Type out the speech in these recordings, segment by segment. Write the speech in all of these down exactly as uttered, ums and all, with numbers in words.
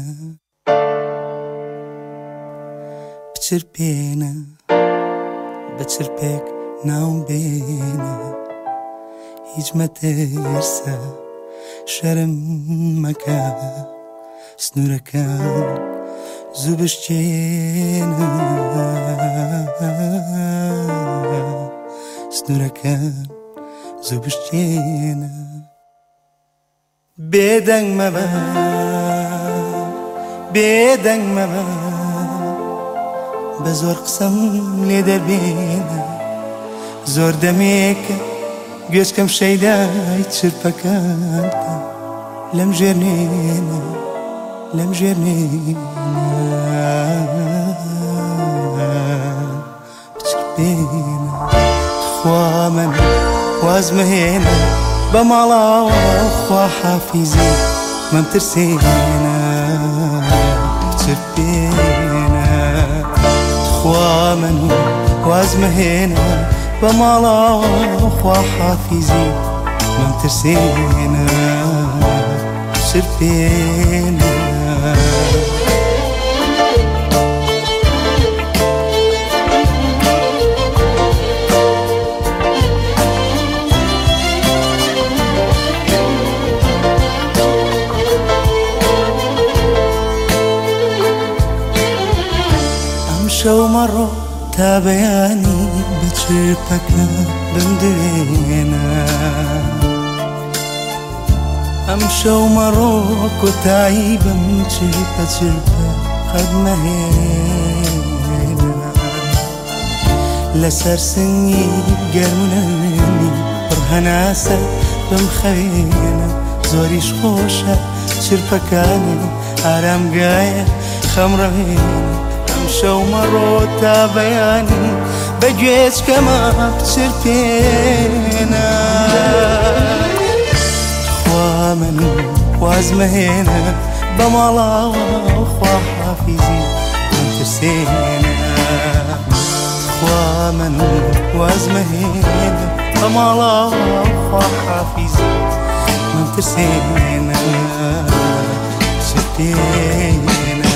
بچرپێنە بەچرپێک ناوم بێنە هیچ مەترسە شەرم مەکە سنوورەکان زوو بشکێنە سنوورەکان زوو بشکێنە بێدەنگ مەبە بێدەنگ مەبە بە زۆر قسەم لێ دەبێنە زۆر دەمێکە گوێچکەم شەیدای چرپەکانتە لەم ژێرنێنە لەم ژێرنێنە بچرپێنە خوا من وازمە هێنە بە ماڵاوە خوا حافیزی مەمترسێنە بچرپێنە خوا من وازمە هێنە بە ماڵاوە خوا حافیزی مەمترسێنە بچرپێنە شەومەڕۆ تا بەیانی بچرپەکە بمدرێنە ئەم شەومەڕۆ کۆتایی بم چرپە چرپە قەت مەهێنە لەسەر سنگی گەرمونەوێنی پڕهەناسە بم خەوێنە زۆریش خۆشە چرپەکانە ئارامگایە خەمڕەوێنە شەومەڕۆ تا بەیانی بە گوێچکەمە بچرپێنە خوا من وازمە هێنە بە ماڵاوە خوا حافیزی مەمترسێنە خوا من وازمە هێنە بە ماڵاوە خوا حافیزی مەمترسێنە بچرپێنە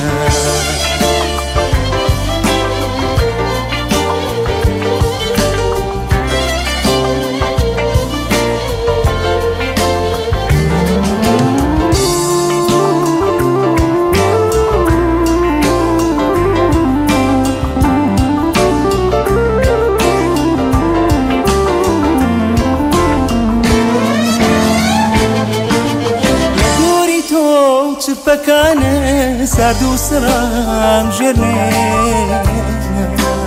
چرپەکانە سارد و سڕام ژێرنێنە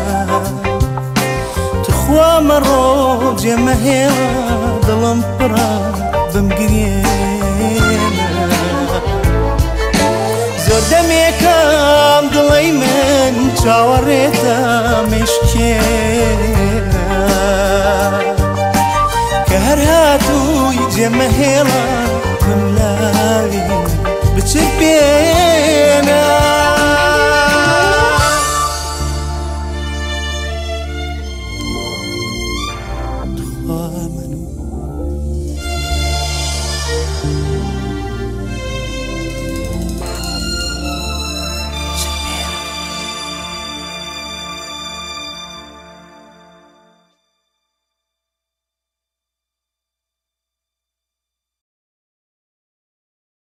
تخوا مەڕۆ جێمە هێڵە دڵم پڕە بمگرێنە زۆر دەمێکم دڵی من چاوەڕێتە مشکێنە کە هەر هاتووی جێمە هێڵە بملاوی بچرپێنە